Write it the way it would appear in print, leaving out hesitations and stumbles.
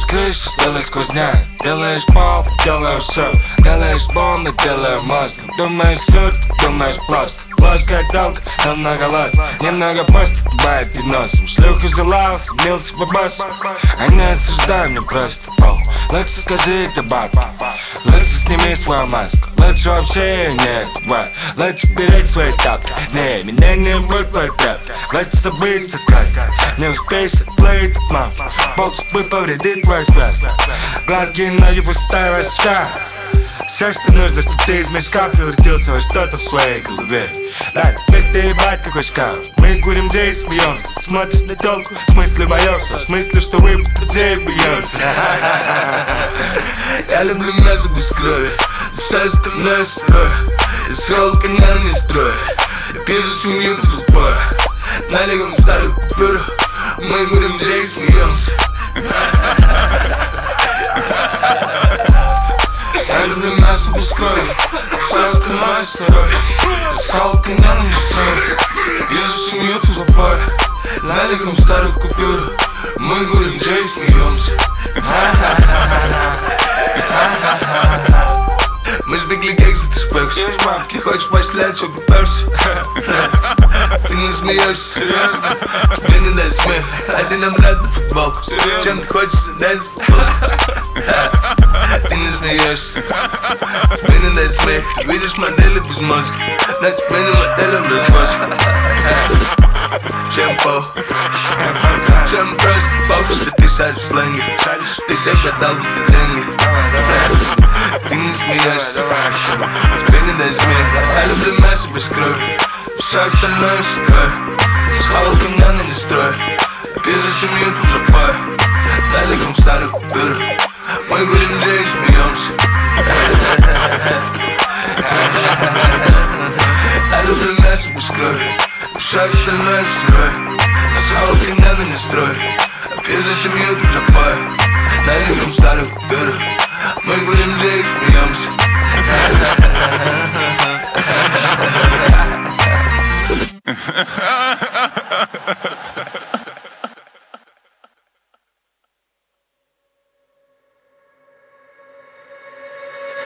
крышу, сделай сквозняк. Делаешь пол, делаю все. Делаешь бомбы, делаю мозг. Думаешь суд, думаешь плоско. Плоская толка, намного лаз. Немного пост, бывает и носом. Шлюху залался, мился по боссу. А не осуждай меня просто, лучше скажи это бабка. Лучше сними свою маску. Лучше вообще не бывает. Лучше беречь свои тапки. Не, меня не будет твой трап. Лучше забыть все сказки. Не успеешь отплыть от мамки. Бог судьбы повредит твою связь. Гладкий ноги, пустая башка. Все, что нужно, чтобы ты из мешка превратился во что-то в своей голове. Да, теперь ты ебать какой шкаф. Мы курим джей и смеемся. Ты смотришь на телку, в смысле боешься. В смысле, что вы джей бьется. Я люблю мясо без крови. Все остальное сырое. Я срал канал не строю. Пью за семью до футбола. Налегом старую купюру. Мы курим джей и смеемся. Я люблю мясо без крови. Все остальное сырое. Я срал канал не строю. Пью за семью до футбола. Налегом старую купюру. Мы курим джей и смеемся. Мы сбегли кексы, ты шпекс. Ты хочешь пошлять, что попёрся. Ты не смеешься, серьезно? Тебе не дай смех. Один обратно футболку. Чем ты хочешь дать футболку? Ты не смеешься. Тебе не дай смех. Ты видишь модели без мозга. Но тебе не модели в развозке. Чем похуй, чем просто похуй, что ты шаришь в сленге. Ты всех продал бы за деньги. Ты не смеешься, тебе не дай смех. Я люблю мясо без крови. Все остальное сырое. Схавал камняна не строю. Пью за семью тут запою. Далеком старую купюру. Мы курим джей и смеемся. Я люблю мясо без крови. Все остальное сырое. Схавал камняна не строю.